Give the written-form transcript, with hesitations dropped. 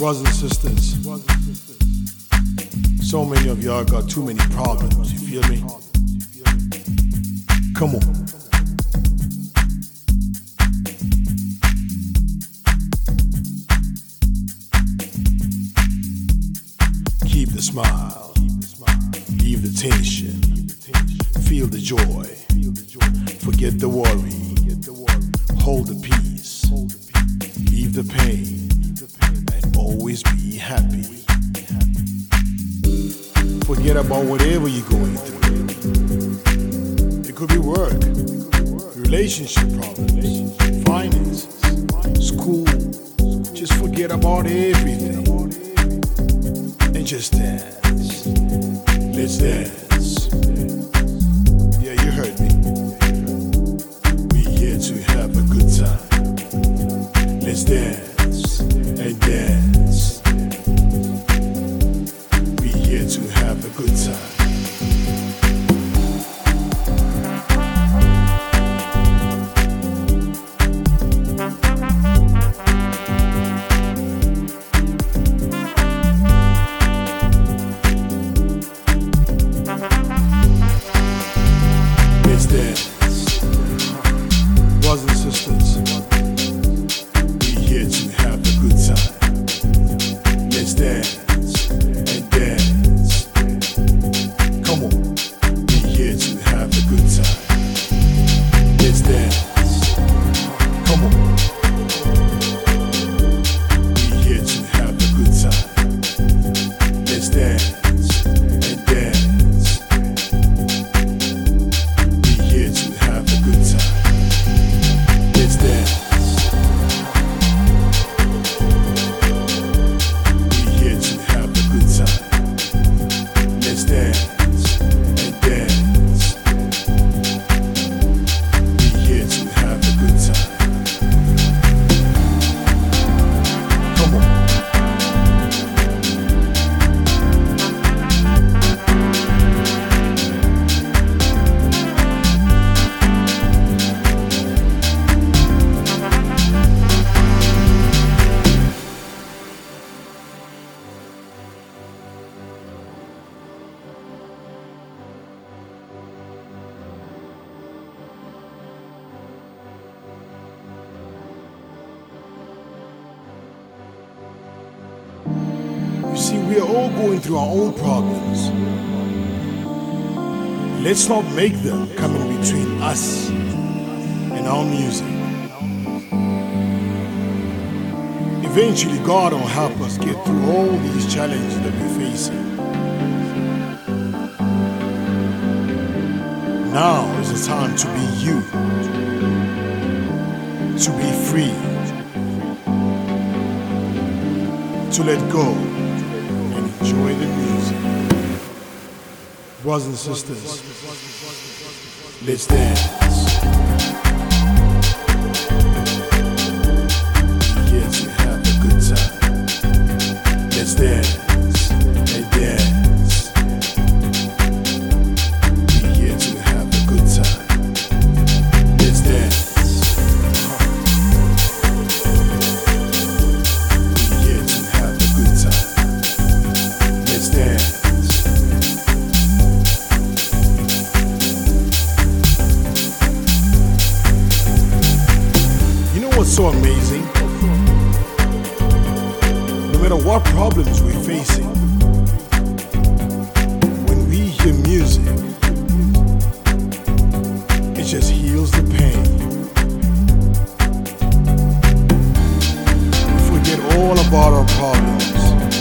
Brothers and sisters, so many of y'all got too many problems, you feel me? Come on. Keep the smile, leave the tension, feel the joy, forget the worry, hold the peace, leave the pain, and always be happy. Forget about whatever you're going through. It could be work, relationship problems, finances, school. Just forget about everything and just dance. Let's dance. Yeah, you heard me. We're here to have a good time. Let's dance and dance. We're here to have a good time. Let's dance. Brothers and sisters, we're here to have a good time. Let's dance and dance. Come on, we're here to have a good time. Let's dance. Come on. We're here to have a good time. Let's dance and dance. We're here to have a good time. Let's dance. We're here to have a good time. Let's dance and dance. We're here to have a good time. Come on. You see, we are all going through our own problems. Let's not make them come in between us and our music. Eventually, God will help us get through all these challenges that we're facing. Now is the time to be you, to be free, to let go and enjoy the music. Brothers and sisters, let's dance. We're here to have a good time. Let's dance and dance. We're here to have a good time. Let's dance. We're here to have a good time. Let's dance. You know what's so amazing? No matter what problems we're facing, when we hear music, it just heals the pain. We forget all about our problems